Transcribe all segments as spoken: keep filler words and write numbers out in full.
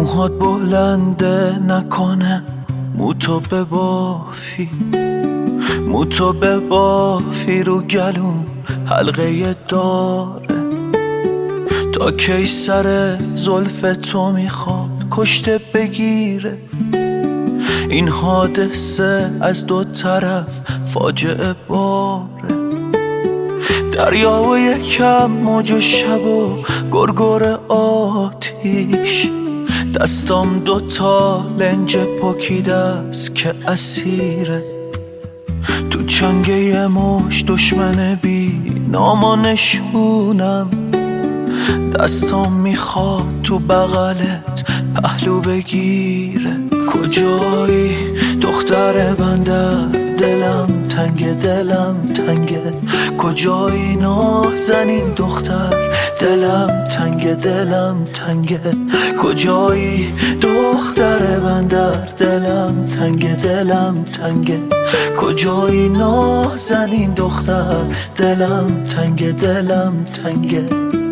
موهات بلنده نکنه، موتو ببافی موتو ببافی رو گلوم حلقه داره. تا کی سر زلف تو میخواد کشته بگیره؟ این حادثه از دو طرف فاجعه باره. دریا و یکم موج و شب و گرگر آتیش، دستام دوتا لنج پکیده است که اسیره. تو چنگه یه مش دشمن بی نام و نشونم، دستام میخواد تو بغلت پهلو بگیره. کجایی دختر بندر، دلم تنگه دلم تنگه. کجایی نازنین دختر، دلم تنگه دلم تنگه. کجایی دختر بندر، دلم تنگه دلم تنگه. کجایی نازنین دختر، دلم تنگه دلم تنگه.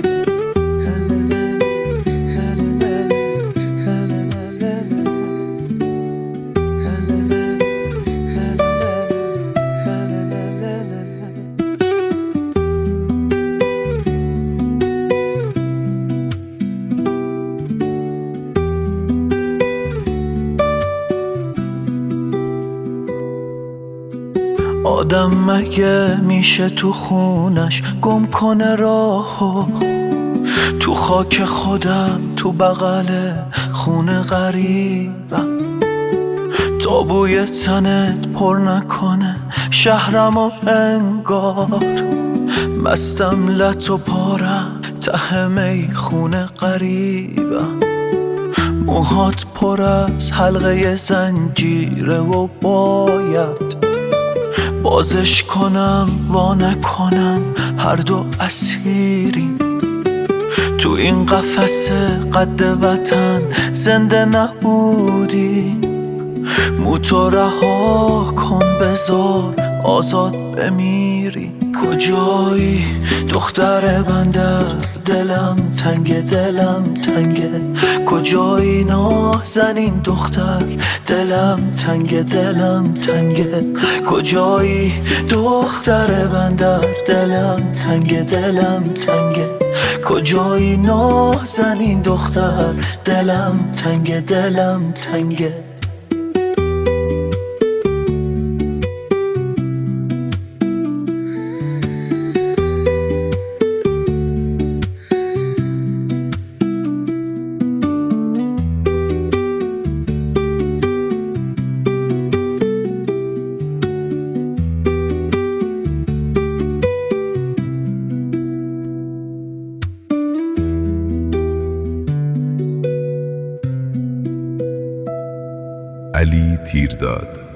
آدم مگه میشه تو خونش گم کنه راهو؟ تو خاک خودم تو بغل خونه غریبم، تا بوی تنت پر نکنه شهرم و انگار. مستم لط و پارم ته می خونه غریبم. موهات پر از حلقه زنجیره و باید بازش کنم وا نکنم، هر دو اسیریم. تو این قفس قد وطن زنده نبودی. موتو رها کن بذار آزاد بمیری. کجایی دختر بندر، دلم تنگه دلم تنگه. کجایی نازنین دختر، دلم تنگه دلم تنگه. کجایی دختر بندر، دلم تنگه دلم تنگه. کجایی نازنین دختر، دلم تنگه دلم تنگه. علی تیرداد.